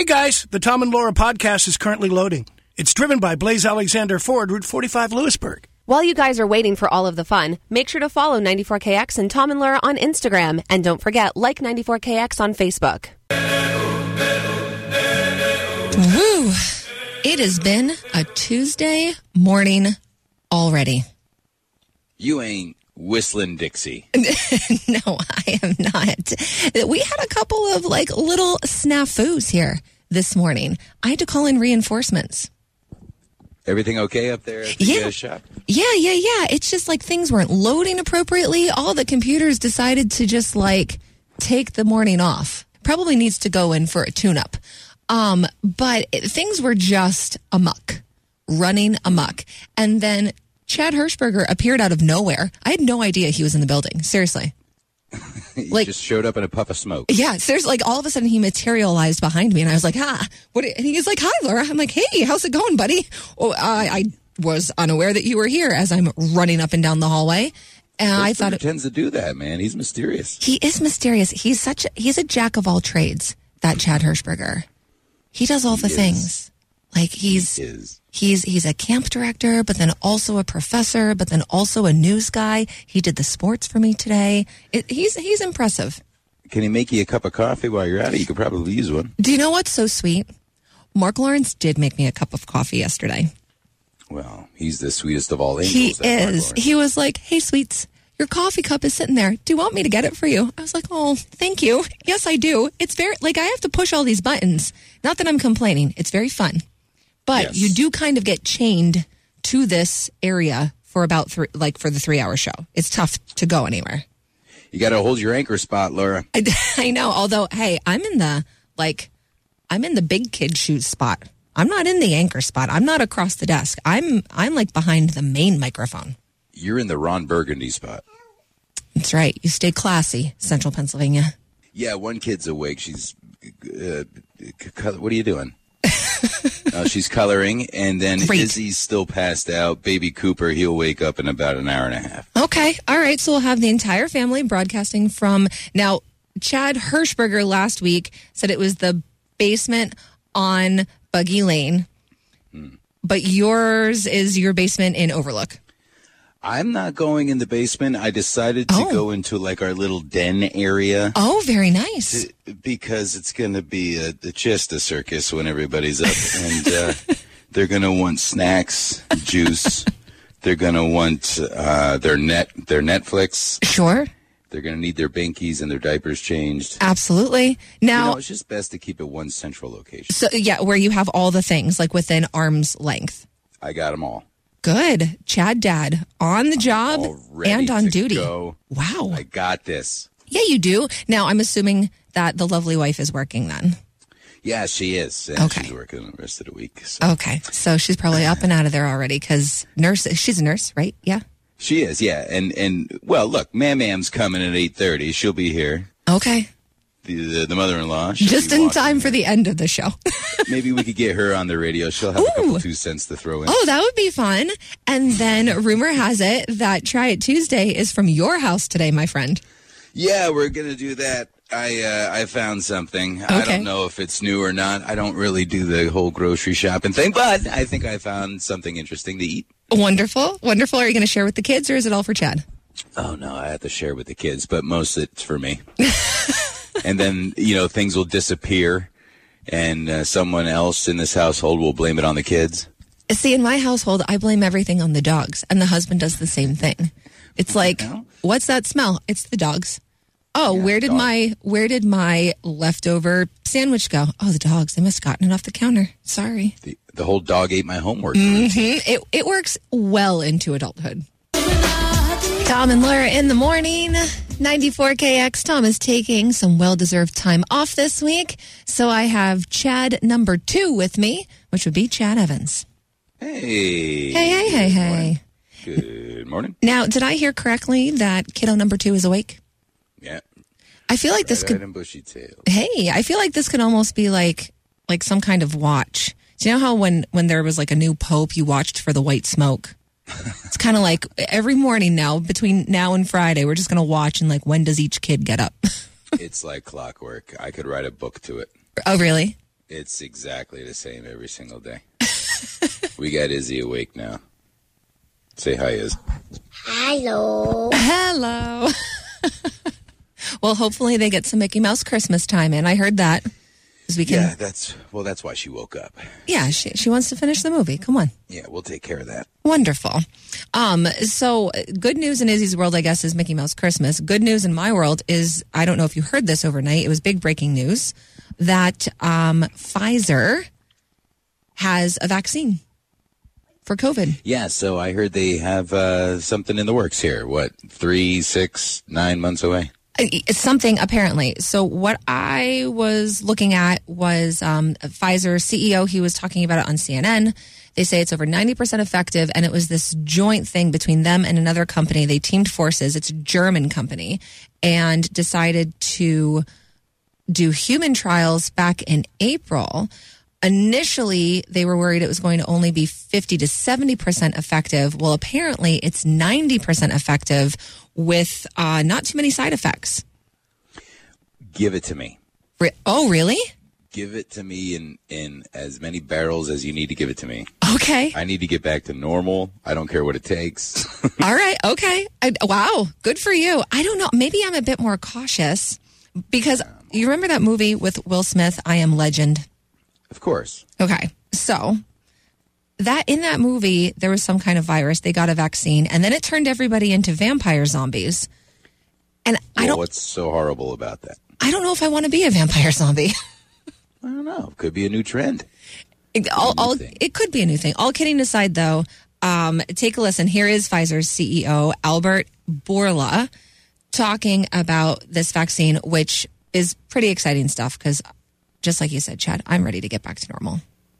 Hey guys, the Tom and Laura podcast is currently loading. It's driven by Blaze Alexander Ford, Route 45, Lewisburg. While you guys are waiting for all of the fun, make sure to follow 94KX and Tom and Laura on Instagram. And don't forget, like 94KX on Facebook. Woo! It has been a Tuesday morning already. You ain't whistling Dixie. No, I am not. We had a couple of little snafus here this morning. I had to call in reinforcements. Everything okay up there at the shop? Yeah. It's just things weren't loading appropriately. All the computers decided to just take the morning off. Probably needs to go in for a tune-up. But things were just running amok. And then Chad Hirschberger appeared out of nowhere. I had no idea he was in the building. Seriously. He just showed up in a puff of smoke. Yeah, seriously, all of a sudden he materialized behind me, and I was like, what? And he's like, hi, Laura. I'm like, hey, how's it going, buddy? Oh, I was unaware that you were here as I'm running up and down the hallway. And I thought he tends to do that, man. He's mysterious. He is mysterious. He's a jack of all trades, that Chad Hirschberger. He does all the things. He's a camp director, but then also a professor, but then also a news guy. He did the sports for me today. He's impressive. Can he make you a cup of coffee while you're at it? You could probably use one. Do you know what's so sweet? Mark Lawrence did make me a cup of coffee yesterday. Well, he's the sweetest of all angels. He is. He was like, hey, sweets, your coffee cup is sitting there. Do you want me to get it for you? I was like, oh, thank you. Yes, I do. It's very, I have to push all these buttons. Not that I'm complaining. It's very fun. But you do kind of get chained to this area for about for the 3-hour show. It's tough to go anywhere. You got to hold your anchor spot, Laura. I know. Although, hey, I'm in the big kid shoes spot. I'm not in the anchor spot. I'm not across the desk. I'm behind the main microphone. You're in the Ron Burgundy spot. That's right. You stay classy, Central Pennsylvania. Yeah, one kid's awake. She's, what are you doing? She's coloring, and then Izzy's still passed out. Baby Cooper, he'll wake up in about an hour and a half. Okay. All right. So we'll have the entire family broadcasting from... Now, Chad Hirschberger last week said it was the basement on Buggy Lane, but yours is your basement in Overlook. I'm not going in the basement. I decided to go into our little den area. Oh, very nice. Because it's going to be just a circus when everybody's up. And they're going to want snacks, juice. They're going to want their Netflix. Sure. They're going to need their binkies and their diapers changed. Absolutely. Now, it's just best to keep it one central location. So, yeah, where you have all the things, within arm's length. I got them all. Good. Chad Dad on the job and on duty. Go. Wow. I got this. Yeah, you do. Now, I'm assuming that the lovely wife is working then. Yeah, she is. And okay. She's working the rest of the week. So. Okay. So she's probably up and out of there already because she's a nurse, right? Yeah. She is, yeah. And well, look, Mam's coming at 8:30. She'll be here. Okay. The mother-in-law. Just in time for the end of the show. Maybe we could get her on the radio. She'll have a couple 2 cents to throw in. Oh, that would be fun. And then rumor has it that Try It Tuesday is from your house today, my friend. Yeah, we're going to do that. I found something. Okay. I don't know if it's new or not. I don't really do the whole grocery shopping thing, but I think I found something interesting to eat. Wonderful. Wonderful. Are you going to share with the kids or is it all for Chad? Oh, no, I have to share with the kids, but most of it's for me. And then, things will disappear, and someone else in this household will blame it on the kids. See, in my household, I blame everything on the dogs, and the husband does the same thing. It's like, what's that smell? It's the dogs. Oh, yeah, where did my leftover sandwich go? Oh, the dogs. They must have gotten it off the counter. Sorry. The whole dog ate my homework. Mm-hmm. It works well into adulthood. Tom and Laura in the morning. 94KX. Tom is taking some well-deserved time off this week. So I have Chad number 2 with me, which would be Chad Evans. Hey. Hey. Good morning. Now, did I hear correctly that kiddo number 2 is awake? Yeah. I feel like this could... bushy tail. Hey, I feel like this could almost be like some kind of watch. Do you know how when there was a new pope, you watched for the white smoke? It's kind of like every morning now, between now and Friday, we're just going to watch and when does each kid get up? It's like clockwork. I could write a book to it. Oh, really? It's exactly the same every single day. We got Izzy awake now. Say hi, Iz. Hello. Hello. Well, hopefully they get some Mickey Mouse Christmas time in. I heard that. Yeah, that's why she woke up. Yeah, she wants to finish the movie. Come on. Yeah, we'll take care of that. Wonderful. So good news in Izzy's world, I guess, is Mickey Mouse Christmas. Good news in my world is, I don't know if you heard this overnight, it was big breaking news that Pfizer has a vaccine for COVID. Yeah, so I heard they have something in the works here. What, 3, 6, 9 months away? It's something, apparently. So what I was looking at was Pfizer CEO. He was talking about it on CNN. They say it's over 90% effective, and it was this joint thing between them and another company. They teamed forces. It's a German company, and decided to do human trials back in April. Initially, they were worried it was going to only be 50 to 70% effective. Well, apparently it's 90% effective with not too many side effects. Give it to me. Oh, really? Give it to me in as many barrels as you need to give it to me. Okay. I need to get back to normal. I don't care what it takes. All right. Okay. Wow. Good for you. I don't know. Maybe I'm a bit more cautious because you remember that movie with Will Smith, I Am Legend? Of course. Okay. So that in that movie, there was some kind of virus. They got a vaccine, and then it turned everybody into vampire zombies. And what's so horrible about that? I don't know if I want to be a vampire zombie. I don't know. Could be a new trend. It could be a new thing. All kidding aside, though, take a listen. Here is Pfizer's CEO, Albert Bourla, talking about this vaccine, which is pretty exciting stuff because, just like you said, Chad, I'm ready to get back to normal.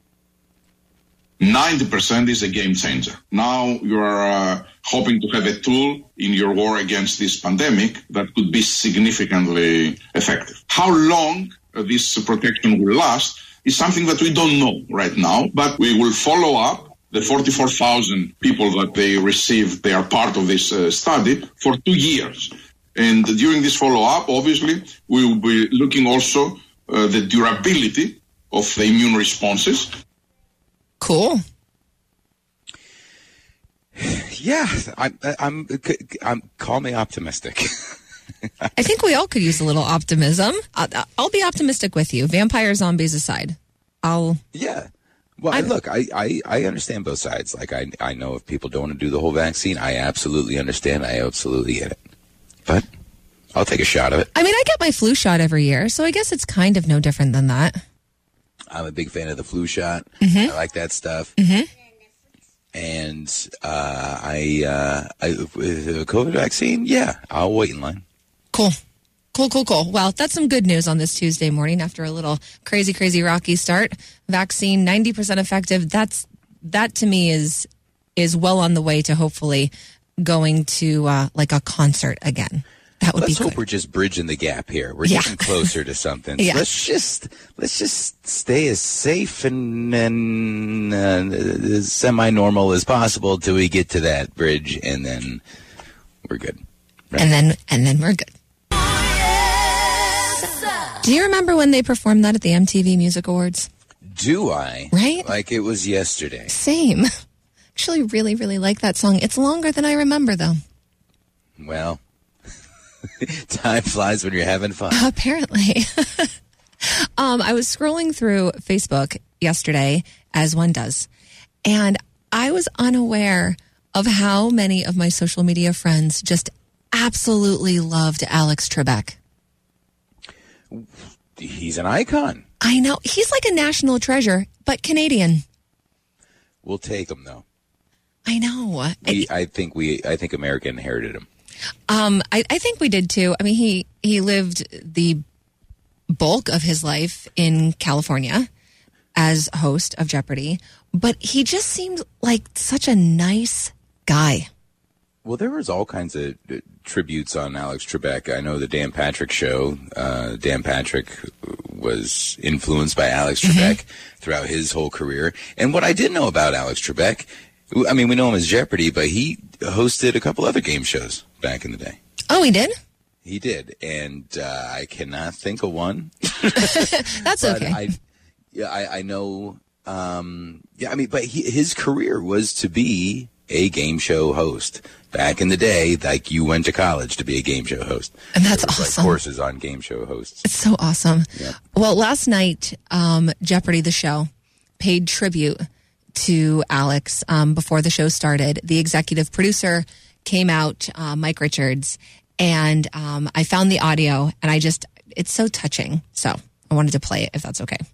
90% is a game changer. Now you're hoping to have a tool in your war against this pandemic that could be significantly effective. How long this protection will last is something that we don't know right now, but we will follow up the 44,000 people that they are part of this study for 2 years. And during this follow-up, obviously, we will be looking also the durability of the immune responses. Cool. Yeah, I'm call me optimistic. I think we all could use a little optimism. I'll be optimistic with you. Vampire zombies aside. Yeah. Well, look, I understand both sides. Like, I know if people don't want to do the whole vaccine, I absolutely understand. I absolutely get it. But I'll take a shot of it. I mean, I get my flu shot every year, so I guess it's kind of no different than that. I'm a big fan of the flu shot. Mm-hmm. I like that stuff. Mm-hmm. And the COVID vaccine, yeah, I'll wait in line. Cool. Well, that's some good news on this Tuesday morning after a little crazy rocky start. Vaccine, 90% effective. That to me is well on the way to hopefully going to like a concert again. That would Let's be hope good. We're just bridging the gap here. We're getting closer to something. So Yeah. let's just stay as safe and as semi-normal as possible till we get to that bridge, and then we're good. Right? And then we're good. Do you remember when they performed that at the MTV Music Awards? Do I? Right? Like it was yesterday. Same. Actually, really like that song. It's longer than I remember, though. Well, time flies when you're having fun. Apparently. I was scrolling through Facebook yesterday, as one does, and I was unaware of how many of my social media friends just absolutely loved Alex Trebek. He's an icon. I know. He's like a national treasure, but Canadian. We'll take him, though. I know. I think America inherited him. I think we did too. I mean, he lived the bulk of his life in California as host of Jeopardy, but he just seemed like such a nice guy. Well, there was all kinds of tributes on Alex Trebek. I know the Dan Patrick Show. Dan Patrick was influenced by Alex Trebek throughout his whole career. And what I did know about Alex Trebek, I mean, we know him as Jeopardy, but he hosted a couple other game shows back in the day. Oh, he did? He did, and I cannot think of one. That's okay. Yeah, I know. But his career was to be a game show host. Back in the day, like you went to college to be a game show host. And that's awesome. awesome. Like courses on game show hosts. It's so awesome. Yeah. Well, last night, Jeopardy, the show, paid tribute to Alex before the show started. The executive producer came out, Mike Richards, and I found the audio, and it's so touching. So I wanted to play it, if that's okay.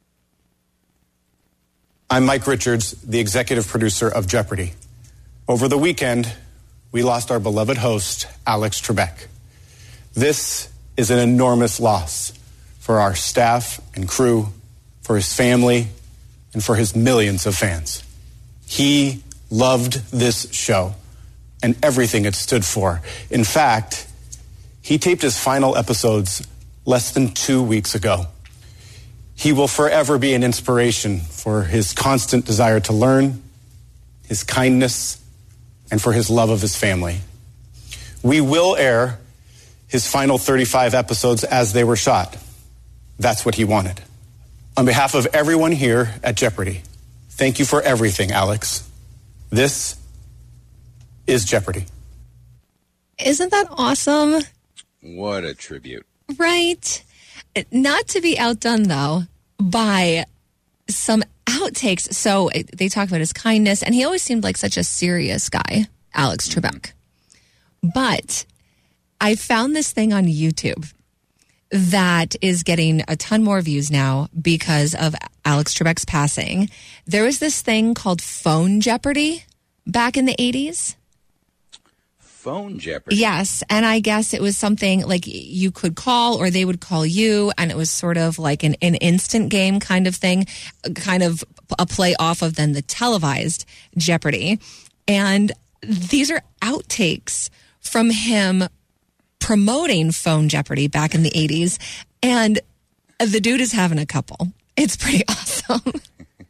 I'm Mike Richards, the executive producer of Jeopardy! Over the weekend, we lost our beloved host, Alex Trebek. This is an enormous loss for our staff and crew, for his family, and for his millions of fans. He loved this show and everything it stood for. In fact, he taped his final episodes less than 2 weeks ago. He will forever be an inspiration for his constant desire to learn, his kindness, and for his love of his family. We will air his final 35 episodes as they were shot. That's what he wanted. On behalf of everyone here at Jeopardy, thank you for everything, Alex. This is Jeopardy! Isn't that awesome? What a tribute. Right. Not to be outdone, though, by some outtakes. So they talk about his kindness, and he always seemed like such a serious guy, Alex Trebek. But I found this thing on YouTube that is getting a ton more views now because of Alex Trebek's passing. There was this thing called Phone Jeopardy back in the 80s. Phone Jeopardy? Yes, and I guess it was something like you could call or they would call you, and it was sort of like an instant game kind of thing, kind of a play off of then the televised Jeopardy. And these are outtakes from him promoting Phone Jeopardy back in the 80s, and the dude is having a couple. It's pretty awesome.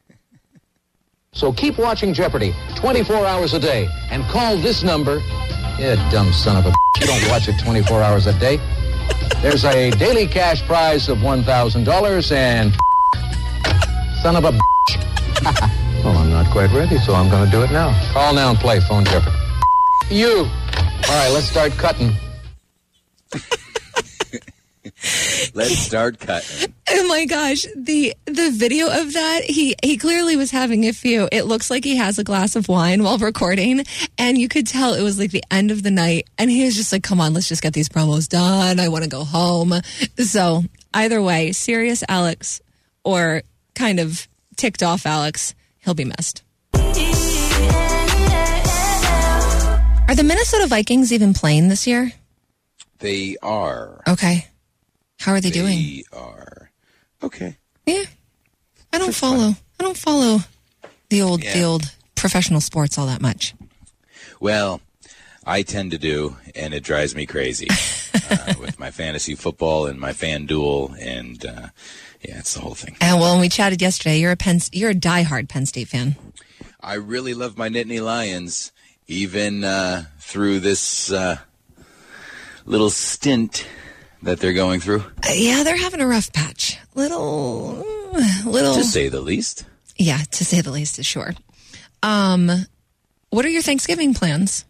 So keep watching Jeopardy 24 hours a day and call this number. You dumb son of a bitch. You don't watch it 24 hours a day. There's a daily cash prize of $1,000 and son of a bitch. Well, I'm not quite ready, so I'm going to do it now. Call now and play Phone Jeopardy. You. All right, let's start cutting. Let's start cutting. Oh my gosh, the video of that, he clearly was having a few. It looks like he has a glass of wine while recording, and you could tell it was like the end of the night, and he was just like, come on, let's just get these promos done. I want to go home. So either way, serious Alex or kind of ticked off Alex, he'll be missed. Are the Minnesota Vikings even playing this year? They are. Okay. How are they doing? They are. Okay. Yeah. I don't follow the old professional sports all that much. Well, I tend to do, and it drives me crazy with my fantasy football and my FanDuel, and it's the whole thing. And well, when we chatted yesterday, you're a diehard Penn State fan. I really love my Nittany Lions, even through this little stint that they're going through. Yeah, they're having a rough patch. Little. To say the least. Yeah, to say the least, sure. What are your Thanksgiving plans?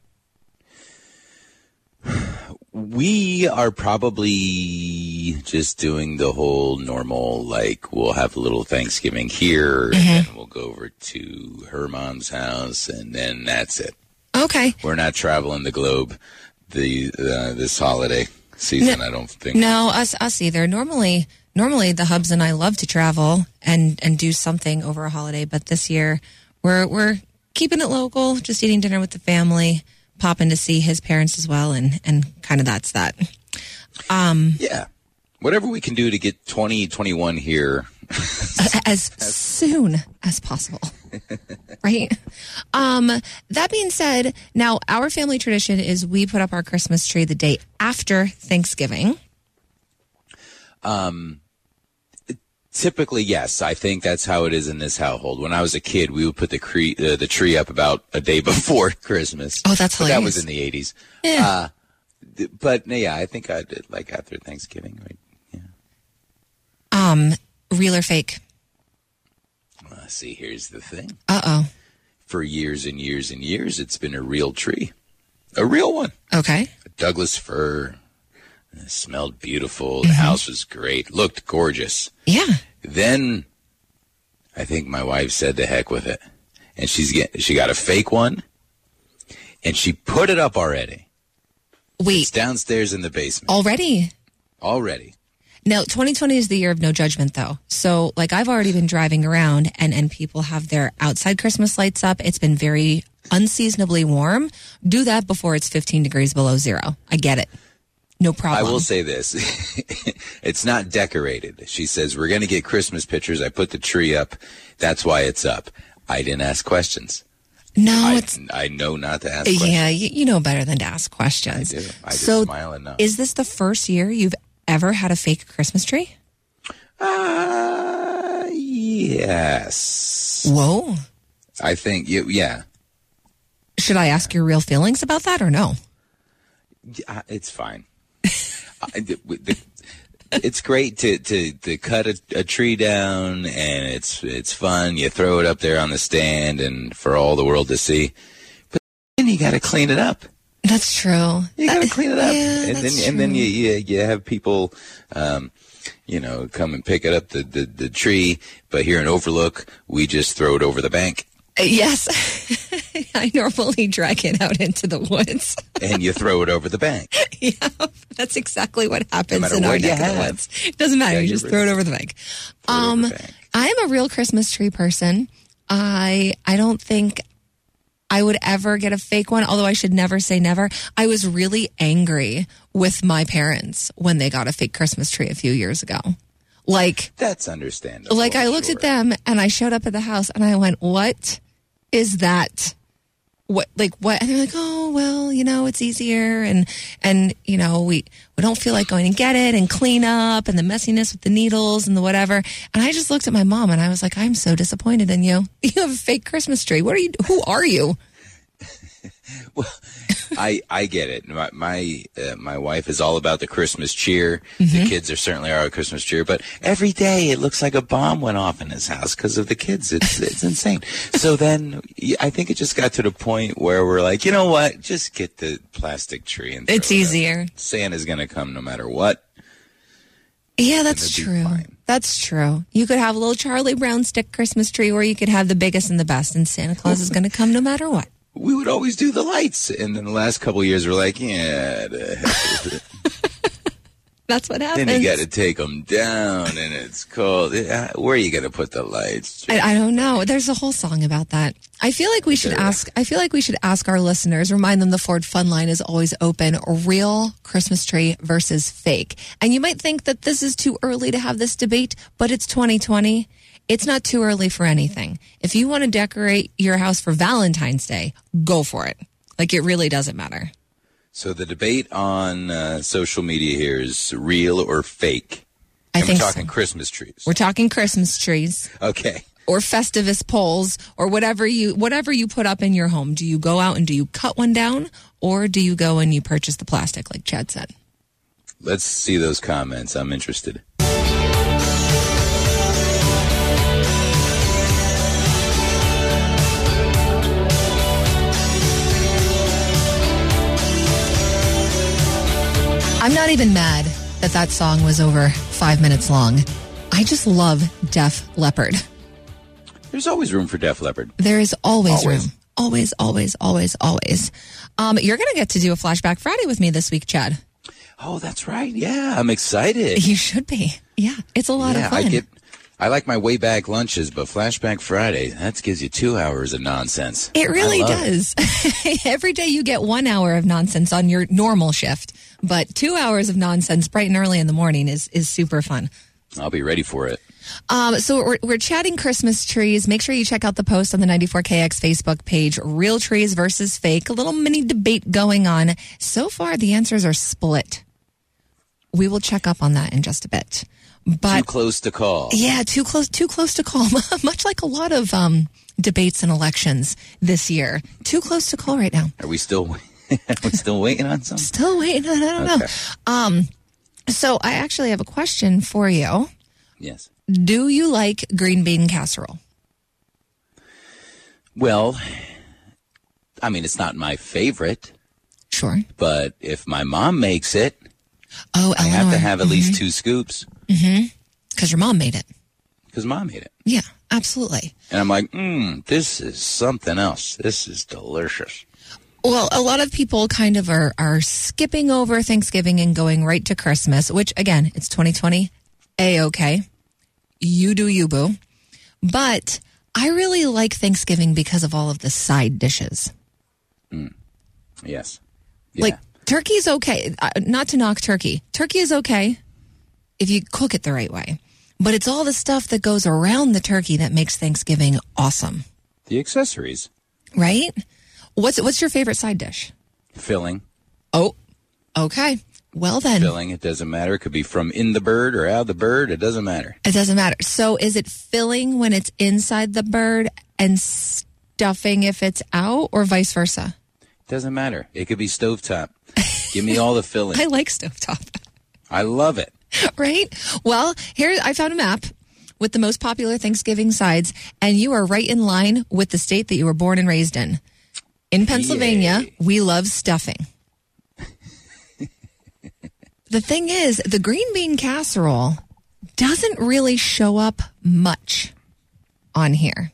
We are probably just doing the whole normal, like we'll have a little Thanksgiving here, and then we'll go over to her mom's house, and then that's it. Okay. We're not traveling the globe this holiday season, I don't think. No, us either. Normally the Hubs and I love to travel and do something over a holiday, but this year we're keeping it local, just eating dinner with the family, popping to see his parents as well, and kind of that's that. Yeah. Whatever we can do to get 2021 here. as soon as possible. Right? That being said, now our family tradition is we put up our Christmas tree the day after Thanksgiving. Typically, yes. I think that's how it is in this household. When I was a kid, we would put the tree up about a day before Christmas. Oh, that's hilarious. That was in the 80s. Yeah. But yeah, I think I did like after Thanksgiving. Right? Yeah. Real or fake? see, here's the thing. Uh-oh. For years and years and years, it's been a real tree. A real one. Okay. A Douglas fir. It smelled beautiful. The house was great. Looked gorgeous. Yeah. Then I think my wife said to heck with it. And she got a fake one. And she put it up already. Wait. It's downstairs in the basement. Already? Now, 2020 is the year of no judgment, though. So, like, I've already been driving around, and people have their outside Christmas lights up. It's been very unseasonably warm. Do that before it's 15 degrees below zero. I get it. No problem. I will say this. It's not decorated. She says, we're going to get Christmas pictures. I put the tree up. That's why it's up. I didn't ask questions. No, I know not to ask questions. Yeah, you know better than to ask questions. I do. I just smile and know. Is this the first year you've ever had a fake Christmas tree? Yes. Whoa. I think, yeah. Should I ask your real feelings about that or no? It's fine. It's great to cut a tree down, and it's fun. You throw it up there on the stand and for all the world to see. But then you got to clean it up. That's true. You got to clean it up. Yeah, and then you have people come and pick it up the tree, but here in Overlook, we just throw it over the bank. Yes. I normally drag it out into the woods. And you throw it over the bank. Yeah, that's exactly what happens No in our what neck of the woods. It doesn't matter. Yeah, you just throw it over the bank. I'm a real Christmas tree person. I don't think I would ever get a fake one, although I should never say never. I was really angry with my parents when they got a fake Christmas tree a few years ago. Like, that's understandable. Like, I looked at them and I showed up at the house and I went, what is that? What? And they're like, oh, well, it's easier. And we don't feel like going and get it and clean up and the messiness with the needles and the whatever. And I just looked at my mom and I was like, I'm so disappointed in you. You have a fake Christmas tree. Who are you? Well, I get it. My wife is all about the Christmas cheer. The kids are certainly our Christmas cheer, but every day it looks like a bomb went off in his house because of the kids. It's insane. So then I think it just got to the point where we're like, you know what? Just get the plastic tree and it's easier. Santa's going to come no matter what. Yeah, that's true. That's true. You could have a little Charlie Brown stick Christmas tree, or you could have the biggest and the best, and Santa Claus is going to come no matter what. We would always do the lights, and then the last couple of years we're like, yeah, the heck with it. That's what happens. Then you got to take them down, and it's cold. Where are you going to put the lights? I don't know. There's a whole song about that. I feel like we should ask our listeners, remind them the Ford Fun Line is always open. Real Christmas tree versus fake. And you might think that this is too early to have this debate, but it's 2020. It's not too early for anything. If you want to decorate your house for Valentine's Day, go for it. Like, it really doesn't matter. So the debate on social media here is real or fake. I think we're talking so. Christmas trees. We're talking Christmas trees. Okay. Or Festivus poles, or whatever you put up in your home. Do you go out and do you cut one down, or do you go and you purchase the plastic, like Chad said? Let's see those comments. I'm interested. I'm not even mad that song was over 5 minutes long. I just love Def Leppard. There's always room for Def Leppard. There is always room. Always, always, always, always. You're going to get to do a Flashback Friday with me this week, Chad. Oh, that's right. Yeah, I'm excited. You should be. Yeah, it's a lot of fun. I like my way back lunches, but Flashback Friday, that gives you 2 hours of nonsense. It really does. Every day you get 1 hour of nonsense on your normal shift, but 2 hours of nonsense bright and early in the morning is super fun. I'll be ready for it. So we're chatting Christmas trees. Make sure you check out the post on the 94KX Facebook page, Real Trees versus Fake. A little mini debate going on. So far, the answers are split. We will check up on that in just a bit. But too close to call. Yeah, too close to call. Much like a lot of debates and elections this year. Too close to call right now. Are we still waiting on something? Still waiting on, I don't know. So I actually have a question for you. Yes. Do you like green bean casserole? Well, I mean, it's not my favorite, Sure. but if my mom makes it, Oh, I have to have at least 2 scoops because your mom made it. because mom made it. Yeah, absolutely. And I'm like, this is something else. This is delicious. Well, a lot of people kind of are skipping over Thanksgiving and going right to Christmas, which, again, it's 2020. A-okay. You do you, boo. But I really like Thanksgiving because of all of the side dishes. Yes. Yeah. Like, turkey's okay. Not to knock turkey. Turkey is okay if you cook it the right way. But it's all the stuff that goes around the turkey that makes Thanksgiving awesome. The accessories. Right? What's your favorite side dish? Filling. Oh, okay. Well then. Filling. It doesn't matter. It could be from in the bird or out of the bird. It doesn't matter. It doesn't matter. So is it filling when it's inside the bird and stuffing if it's out, or vice versa? Doesn't matter. It could be stovetop. Give me all the filling. I like stovetop. I love it. Right? Well, here I found a map with the most popular Thanksgiving sides, and you are right in line with the state that you were born and raised in. In Pennsylvania, Yay. we love stuffing. The thing is, the green bean casserole doesn't really show up much on here.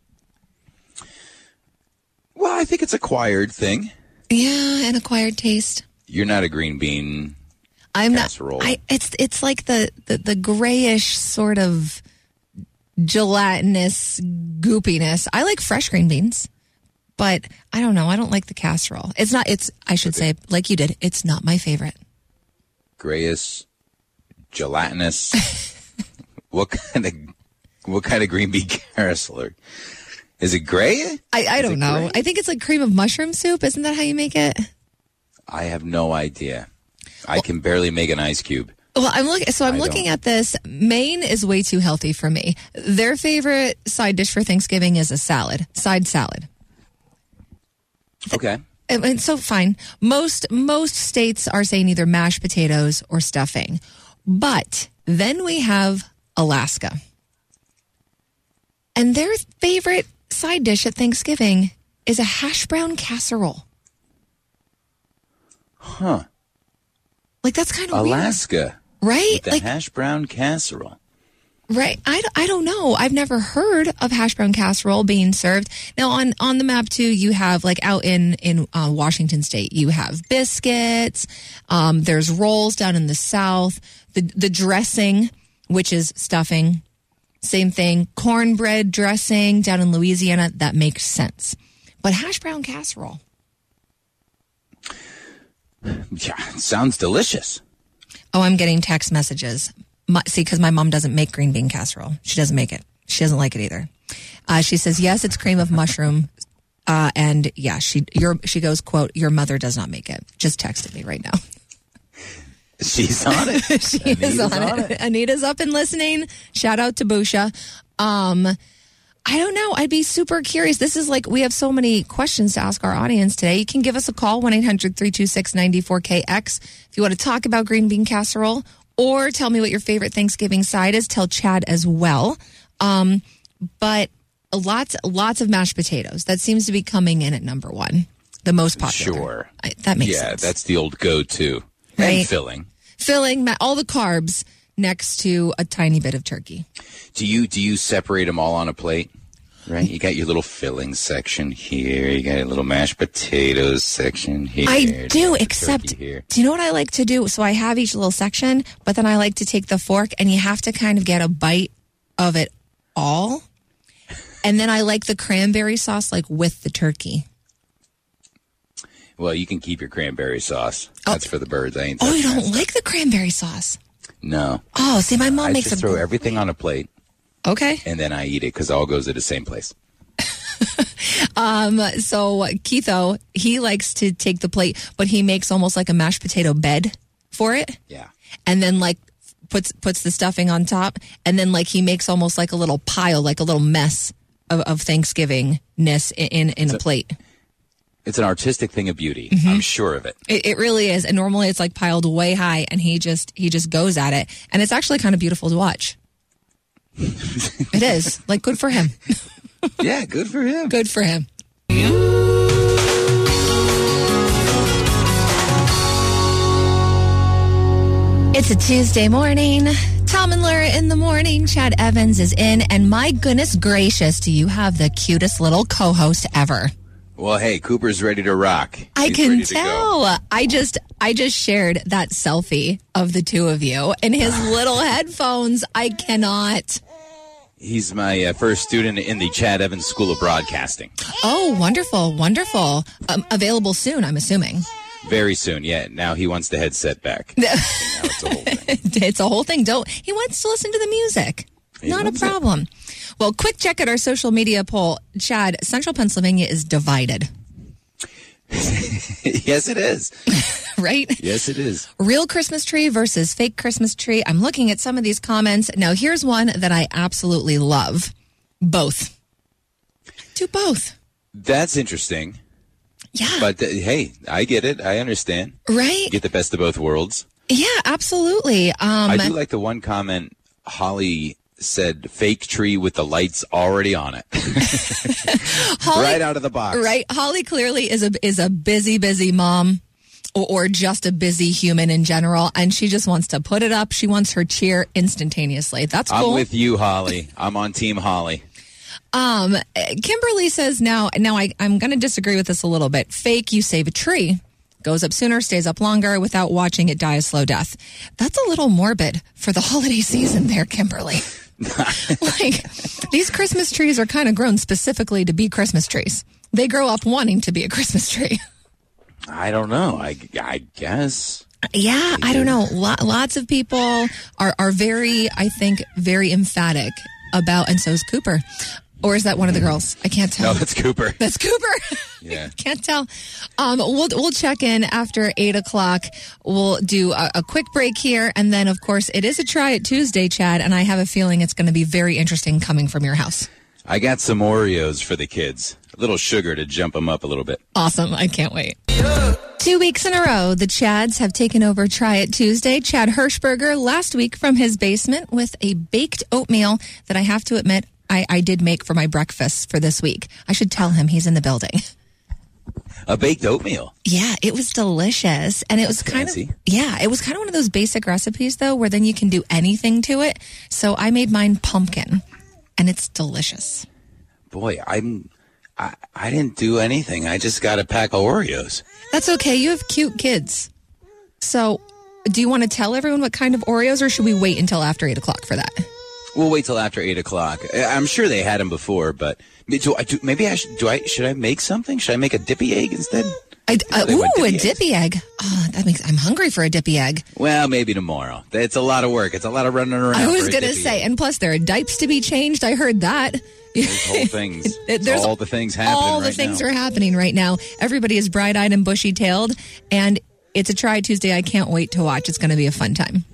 Well, I think it's acquired thing. Yeah, an acquired taste. You're not a green bean I'm casserole. not. It's like the grayish sort of gelatinous goopiness. I like fresh green beans, but I don't know. I don't like the casserole. It's not. I should say, like you did. It's not my favorite. Grayish, gelatinous. What kind of green bean casserole? Is it gray? I don't know. Gray? I think it's like cream of mushroom soup. Isn't that how you make it? I have no idea. I can barely make an ice cube. Well, I'm looking at this. Maine is way too healthy for me. Their favorite side dish for Thanksgiving is a salad, side salad. Okay. And so fine. Most states are saying either mashed potatoes or stuffing. But then we have Alaska. And their favorite side dish at Thanksgiving is a hash brown casserole. Huh. Like, that's kind of Alaska. weird. Right? The hash brown casserole. Right. I don't know. I've never heard of hash brown casserole being served. Now, on the map, too, you have, like, out in Washington State, you have biscuits. There's rolls down in the South. The dressing, which is stuffing. Same thing. Cornbread dressing down in Louisiana. That makes sense. But hash brown casserole. Yeah, it sounds delicious. Oh, I'm getting text messages. Because my mom doesn't make green bean casserole. She doesn't make it. She doesn't like it either. She says, yes, it's cream of mushroom. And yeah, she goes, quote, your mother does not make it. Just texted me right now. She's on it. She is on it. Anita's up and listening. Shout out to Busha. I don't know. I'd be super curious. This is like, we have so many questions to ask our audience today. You can give us a call, 1-800-326-94KX. If you want to talk about green bean casserole, or tell me what your favorite Thanksgiving side is. Tell Chad as well. But lots of mashed potatoes. That seems to be coming in at number one. The most popular. Sure. That makes sense. Yeah, that's the old go-to. Right. And filling. Filling, all the carbs next to a tiny bit of turkey. Do you separate them all on a plate? Right? You got your little filling section here. You got a little mashed potatoes section here. I do, except, do you know what I like to do? So I have each little section, but then I like to take the fork and you have to kind of get a bite of it all. And then I like the cranberry sauce, like with the turkey. Well, you can keep your cranberry sauce. That's for the birds. I ain't. Oh, you don't stuff. like the cranberry sauce? No. Oh, see, my mom I makes just throw everything on a plate. Okay. And then I eat it because it all goes to the same place. So Keitho, he likes to take the plate, but he makes almost like a mashed potato bed for it. Yeah. And then like puts the stuffing on top, and then like he makes almost like a little pile, like a little mess of Thanksgiving-ness in a plate. It's an artistic thing of beauty. Mm-hmm. I'm sure of it. It really is. And normally it's like piled way high, and he just goes at it, and it's actually kind of beautiful to watch. It is. Like, good for him. Yeah, good for him. Good for him. It's a Tuesday morning. Tom and Laura in the morning. Chad Evans is in. And my goodness gracious, do you have the cutest little co-host ever? Well, hey, Cooper's ready to rock. I He's can ready to tell. go. I just shared that selfie of the two of you and his little headphones. I cannot. He's my first student in the Chad Evans School of Broadcasting. Oh, wonderful, wonderful. Available soon, I'm assuming. Very soon, yeah. Now he wants the headset back. Now it's a whole thing. It's a whole thing. He wants to listen to the music. Not a problem. Well, quick check at our social media poll. Chad, Central Pennsylvania is divided. Yes, it is. Right? Yes, it is. Real Christmas tree versus fake Christmas tree. I'm looking at some of these comments. Now, here's one that I absolutely love. Both. Do both. That's interesting. Yeah. But hey, I get it. I understand. Right? You get the best of both worlds. Yeah, absolutely. I do like the one comment Holly said, fake tree with the lights already on it. Holly, right out of the box. Right. Holly clearly is a busy mom or just a busy human in general. And she just wants to put it up. She wants her cheer instantaneously. That's cool. I'm with you, Holly. I'm on Team Holly. Kimberly says now I'm going to disagree with this a little bit. Fake, you save a tree. Goes up sooner, stays up longer without watching it die a slow death. That's a little morbid for the holiday season there, Kimberly. Like, these Christmas trees are kind of grown specifically to be Christmas trees. They grow up wanting to be a Christmas tree. I don't know. I guess. Yeah, I don't know. Lots of people are very, I think, very emphatic about, and so is Cooper. Or is that one of the girls? I can't tell. No, that's Cooper. That's Cooper. Yeah. Can't tell. We'll check in after 8 o'clock. We'll do a quick break here. And then, of course, it is a Try It Tuesday, Chad. And I have a feeling it's going to be very interesting coming from your house. I got some Oreos for the kids. A little sugar to jump them up a little bit. Awesome. I can't wait. 2 weeks in a row, the Chads have taken over Try It Tuesday. Chad Hirschberger last week from his basement with a baked oatmeal that I have to admit I did make for my breakfast for this week. I should tell him he's in the building. A baked oatmeal. Yeah, it was delicious. And it was kind of, it was kind of one of those basic recipes, though, where then you can do anything to it. So I made mine pumpkin, and it's delicious. Boy, I didn't do anything. I just got a pack of Oreos. That's okay. You have cute kids. So do you want to tell everyone what kind of Oreos, or should we wait until after 8 o'clock for that? We'll wait till after 8 o'clock. I'm sure they had them before, but should I make something? Should I make a dippy egg instead? A dippy egg. Oh, I'm hungry for a dippy egg. Well, maybe tomorrow. It's a lot of work. It's a lot of running around. I was going to say, and plus there are diapers to be changed. I heard that. There's whole things. There's all the things happening All the right things now. are happening right now. Everybody is bright-eyed and bushy-tailed, and it's a Try Tuesday I can't wait to watch. It's going to be a fun time.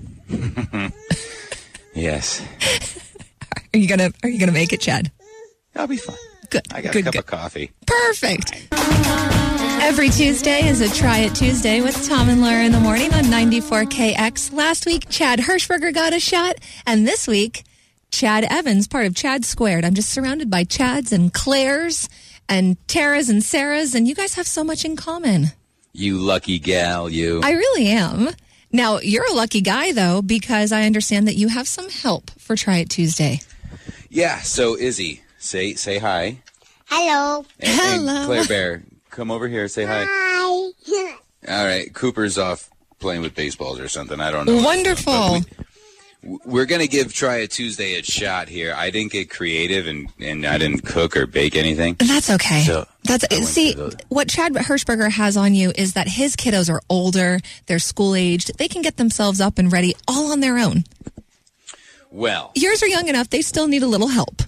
Yes. Are you gonna make it, Chad? I'll be fine. Good. I got a cup of coffee. Perfect. Every Tuesday is a Try It Tuesday with Tom and Laura in the morning on 94KX. Last week, Chad Hirschberger got a shot, and this week, Chad Evans, part of Chad Squared. I'm just surrounded by Chads and Claires and Taras and Sarahs, and you guys have so much in common. You lucky gal, you. I really am. Now, you're a lucky guy, though, because I understand that you have some help for Try It Tuesday. Yeah, so Izzy, say hi. Hello. Hello. Claire Bear, come over here, say hi. Hi. All right, Cooper's off playing with baseballs or something. I don't know. Wonderful. We're going to give Try It Tuesday a shot here. I didn't get creative and I didn't cook or bake anything. That's okay. So See, what Chad Hirschberger has on you is that his kiddos are older, they're school-aged, they can get themselves up and ready all on their own. Well. Yours are young enough, they still need a little help.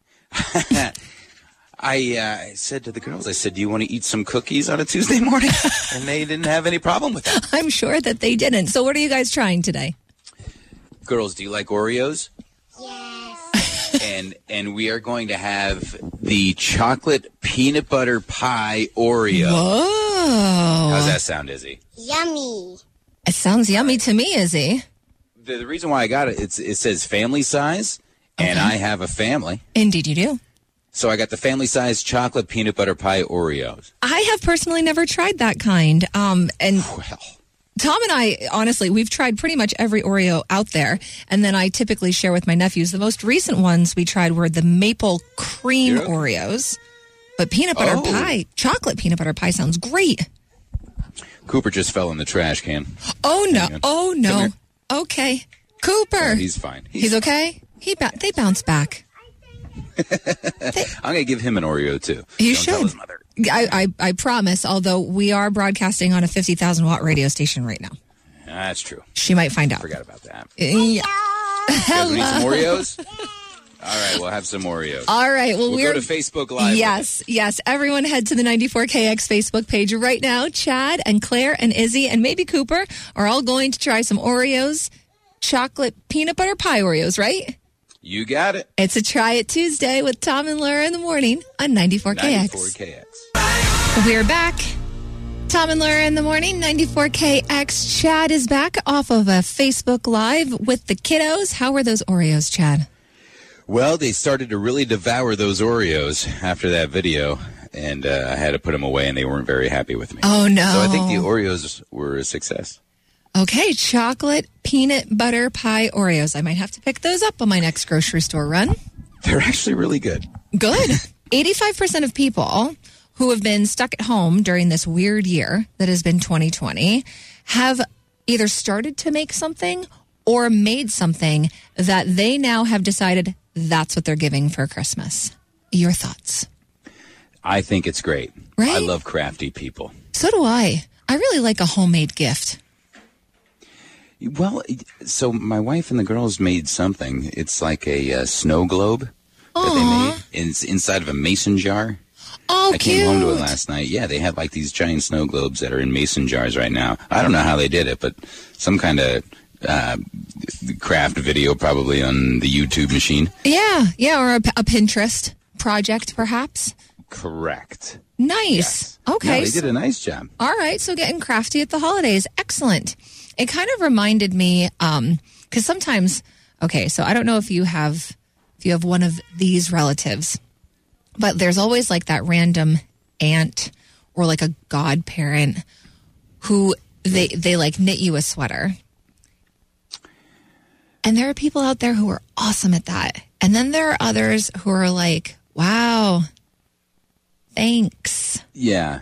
I said to the girls, I said, do you want to eat some cookies on a Tuesday morning? And they didn't have any problem with that. I'm sure that they didn't. So what are you guys trying today? Girls, do you like Oreos? Yes. And we are going to have the chocolate peanut butter pie Oreo. Whoa. How's that sound, Izzy? Yummy. It sounds yummy to me, Izzy. The reason why I got it, it says family size, and I have a family. Indeed you do. So I got the family-sized chocolate peanut butter pie Oreos. I have personally never tried that kind. And Tom and I, honestly, we've tried pretty much every Oreo out there. And then I typically share with my nephews. The most recent ones we tried were the maple cream Oreos. But peanut butter pie, chocolate peanut butter pie sounds great. Cooper just fell in the trash can. Oh, no. Oh, no. Okay. Cooper. Yeah, he's fine. He's okay? They bounce back. I'm going to give him an Oreo, too. You Don't should. tell his mother. I promise, although we are broadcasting on a 50,000 watt radio station right now. That's true. She might find out. Forgot about that. Yeah. Hello. Need some Oreos? All right, we'll have some Oreos. All right. Well, we'll go to Facebook Live. Yes. Everyone head to the 94KX Facebook page right now. Chad and Claire and Izzy and maybe Cooper are all going to try some Oreos, chocolate peanut butter pie Oreos, right? You got it. It's a Try It Tuesday with Tom and Laura in the morning on 94KX. 94KX. We're back. Tom and Laura in the morning, 94KX. Chad is back off of a Facebook Live with the kiddos. How were those Oreos, Chad? Well, they started to really devour those Oreos after that video, and I had to put them away, and they weren't very happy with me. Oh, no. So I think the Oreos were a success. Okay, chocolate peanut butter pie Oreos. I might have to pick those up on my next grocery store run. They're actually really good. Good. 85% of people who have been stuck at home during this weird year that has been 2020 have either started to make something or made something that they now have decided that's what they're giving for Christmas. Your thoughts? I think it's great. Right? I love crafty people. So do I. I really like a homemade gift. Well, so my wife and the girls made something. It's like a snow globe that they made. It's inside of a mason jar. Oh, I came home to it last night. Yeah, they have like these giant snow globes that are in mason jars right now. I don't know how they did it, but some kind of craft video probably on the YouTube machine. Yeah, or a Pinterest project perhaps. Correct. Nice. Yes. Okay. No, they did a nice job. All right, so getting crafty at the holidays. Excellent. It kind of reminded me, because sometimes, okay, so I don't know if you have one of these relatives, but there's always like that random aunt or like a godparent who they like knit you a sweater. And there are people out there who are awesome at that. And then there are others who are like, wow, thanks. Yeah.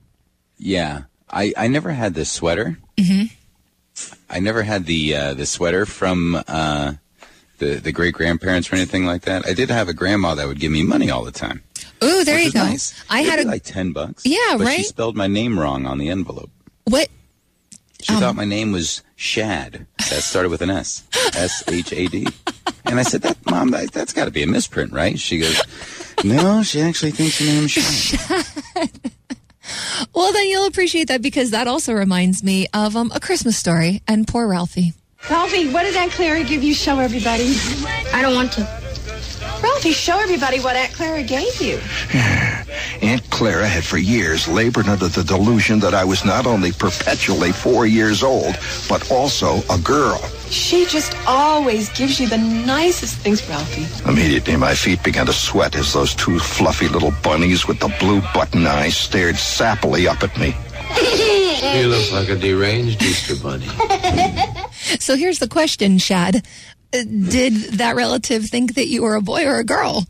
I never had this sweater. Mm-hmm. I never had the sweater from the great-grandparents or anything like that. I did have a grandma that would give me money all the time. Ooh, there you go. Nice. I had like $10. Yeah, but right? She spelled my name wrong on the envelope. What? She thought my name was Shad. That started with an S. S-H-A-D. And I said, Mom, that's got to be a misprint, right? She goes, no, she actually thinks your name is Shad. Well, then you'll appreciate that because that also reminds me of A Christmas Story and poor Ralphie. Ralphie, what did Aunt Clara give you? Show everybody. I don't want to. Ralphie, show everybody what Aunt Clara gave you. Aunt Clara had for years labored under the delusion that I was not only perpetually 4 years old, but also a girl. She just always gives you the nicest things, Ralphie. Immediately, my feet began to sweat as those two fluffy little bunnies with the blue button eyes stared sappily up at me. He looks like a deranged Easter bunny. So here's the question, Shad. Did that relative think that you were a boy or a girl?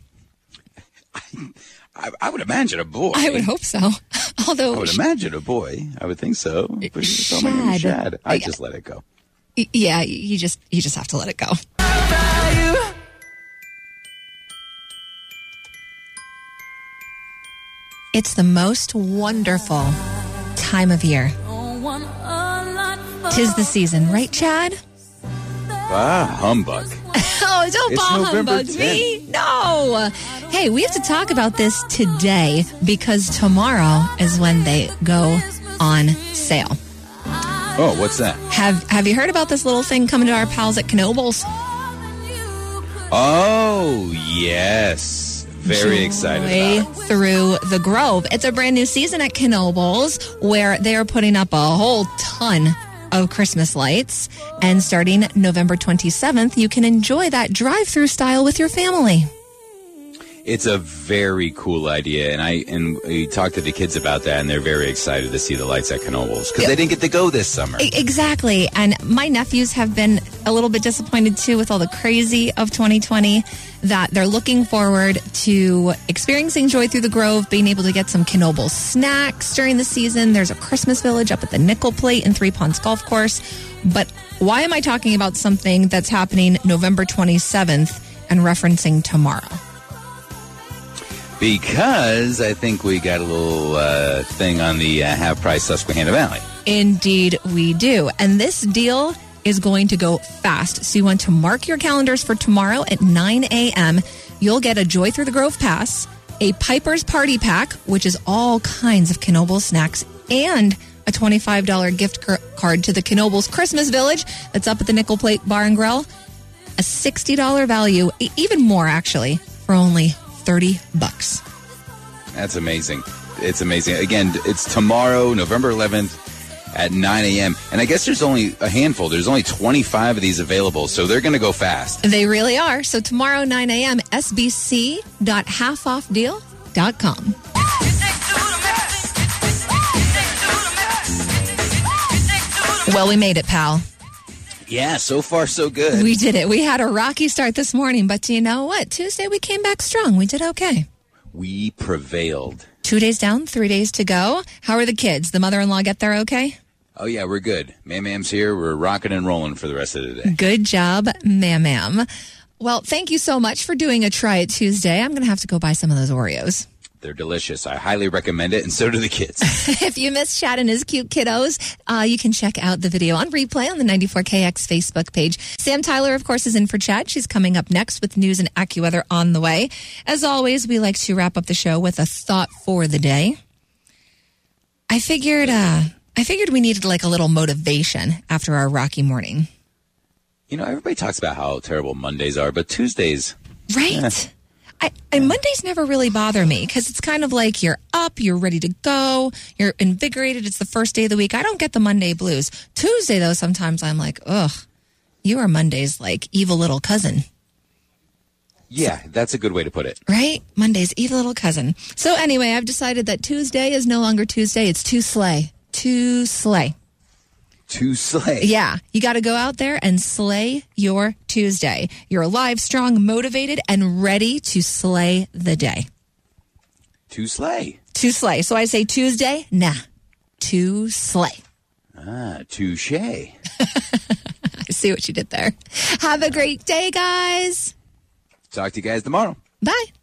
I would imagine a boy. I would hope so. Although I would imagine a boy. I would think so. But she told me Shad. I just let it go. Yeah, you just have to let it go. It's the most wonderful time of year. 'Tis the season, right, Chad? Humbug. Oh, don't bah humbug me. No. Hey, we have to talk about this today because tomorrow is when they go on sale. Oh, what's that? Have you heard about this little thing coming to our pals at Knoebels? Oh, yes. Very excited about it. Through the Grove. It's a brand new season at Knoebels where they are putting up a whole ton of Christmas lights. And starting November 27th, you can enjoy that drive-through style with your family. It's a very cool idea, and we talked to the kids about that, and they're very excited to see the lights at Knoebels because they didn't get to go this summer. Exactly, and my nephews have been a little bit disappointed too with all the crazy of 2020. That they're looking forward to experiencing Joy Through the Grove, being able to get some Knoebels snacks during the season. There's a Christmas village up at the Nickel Plate in Three Ponds Golf Course. But why am I talking about something that's happening November 27th and referencing tomorrow? Because I think we got a little thing on the half-price Susquehanna Valley. Indeed, we do. And this deal is going to go fast. So you want to mark your calendars for tomorrow at 9 a.m. You'll get a Joy Through the Grove pass, a Piper's Party Pack, which is all kinds of Knoebels snacks, and a $25 gift card to the Knoebels Christmas Village that's up at the Nickel Plate Bar and Grill. A $60 value, even more actually, for only $30. That's amazing. It's amazing. Again, it's tomorrow, November 11th at 9 a.m. And I guess there's only a handful. There's only 25 of these available, so they're going to go fast. They really are. So tomorrow, 9 a.m., sbc.halfoffdeal.com. Well, we made it, pal. Yeah, so far so good. We did it. We had a rocky start this morning, but you know what? Tuesday we came back strong. We did okay. We prevailed. 2 days down, 3 days to go. How are the kids? The mother-in-law get there okay? Oh, yeah, we're good. Mam's here. We're rocking and rolling for the rest of the day. Good job, Mam. Well, thank you so much for doing a Try It Tuesday. I'm going to have to go buy some of those Oreos. They're delicious. I highly recommend it, and so do the kids. If you missed Chad and his cute kiddos, you can check out the video on replay on the 94KX Facebook page. Sam Tyler, of course, is in for Chad. She's coming up next with news and AccuWeather on the way. As always, we like to wrap up the show with a thought for the day. I figured we needed like a little motivation after our rocky morning. You know, everybody talks about how terrible Mondays are, but Tuesdays... Right. Mondays never really bother me because it's kind of like you're up, you're ready to go, you're invigorated. It's the first day of the week. I don't get the Monday blues. Tuesday, though, sometimes I'm like, ugh, you are Monday's like evil little cousin. Yeah, that's a good way to put it. Right? Monday's evil little cousin. So anyway, I've decided that Tuesday is no longer Tuesday. It's to slay. To slay. To slay. Yeah. You got to go out there and slay your Tuesday. You're alive, strong, motivated, and ready to slay the day. To slay. To slay. So I say Tuesday, nah. To slay. Ah, touche. I see what you did there. Have a great day, guys. Talk to you guys tomorrow. Bye.